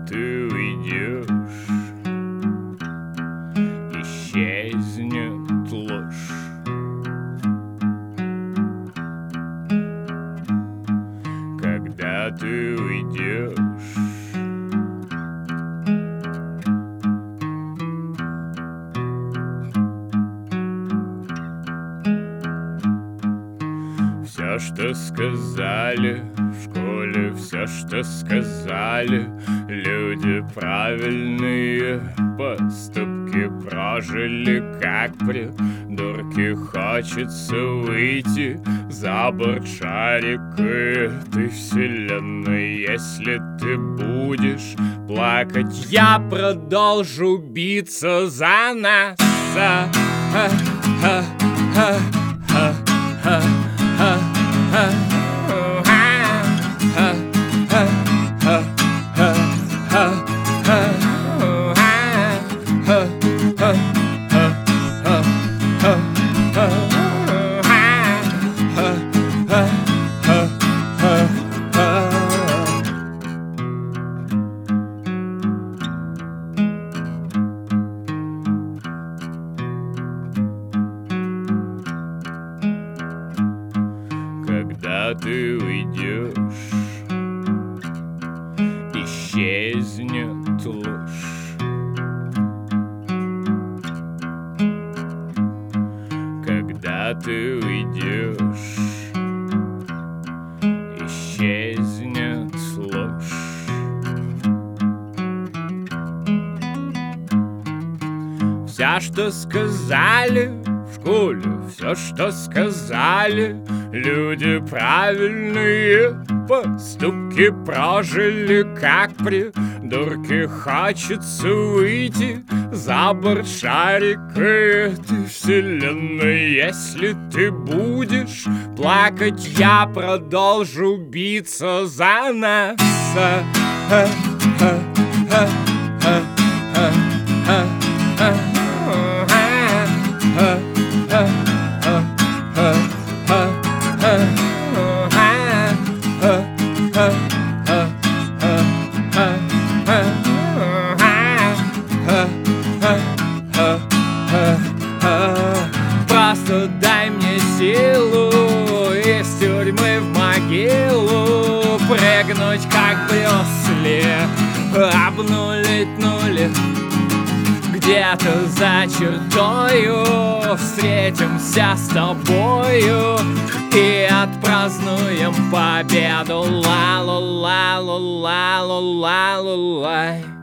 ты уйдешь, исчезнет ложь. Когда ты уйдешь, все, что сказали в школе, все, что сказали люди правильные, поступки прожили, как придурки. Хочется выйти за борт шарика этой вселенной. Если ты будешь плакать, я продолжу биться за нас. Когда ты уйдешь, исчезнет ложь. Когда ты уйдешь, исчезнет ложь. Все, что сказали в школе, все, что сказали люди правильные, поступки прожили, как придурки. Хочется выйти за борт шарика этой вселенной. Если ты будешь плакать, я продолжу биться за нас. Просто дай мне силу из тюрьмы в могилу прыгнуть, как Брюс-Ли, обнулить нули. Где-то за чертою встретимся с тобою и отпразднуем победу. Ла-ла-ла-ла-ла-ла-ла-ла.